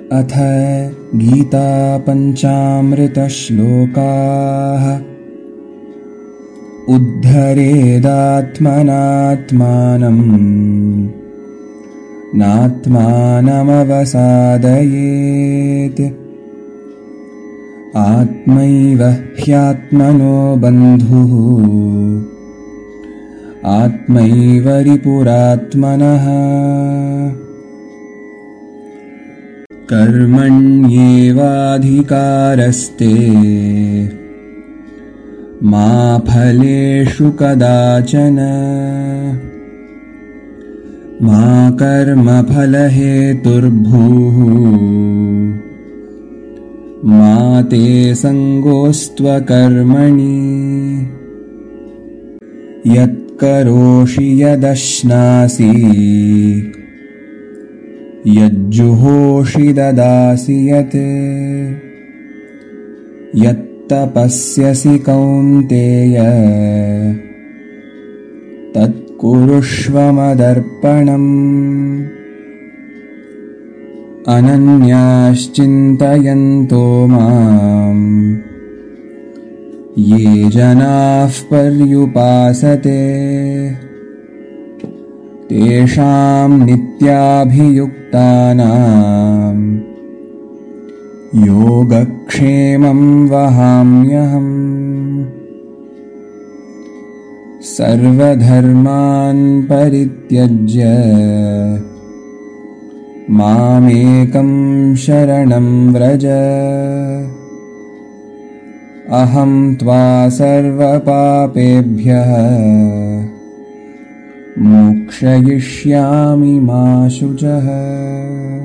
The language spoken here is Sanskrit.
अथ गीता पञ्चामृतश्लोकाः उद्धरेदात्मनात्मानं नात्मानमवसादयेत् आत्मैव ह्यात्मनो बन्धुः आत्मैव रिपुरात्मनः कर्मण्येवाधिकारस्ते मा फलेषु कदाचन मा कर्मफलहेतुर्भूः मा ते सङ्गोऽस्त्वकर्मणि यत्करोषि यदश्नासि यज्जुहोषि ददासि यत् यत्तपस्यसि कौन्तेय तत्कुरुष्व मदर्पणम् अनन्याश्चिन्तयन्तो माम् ये जनाः पर्युपासते तेषां नित्याभियुक्तानां योगक्षेमं वहाम्यहम् सर्वधर्मान् परित्यज्य मामेकं शरणं व्रज अहं त्वा सर्वपापेभ्यः मोक्षयिष्यामि मा शुचः।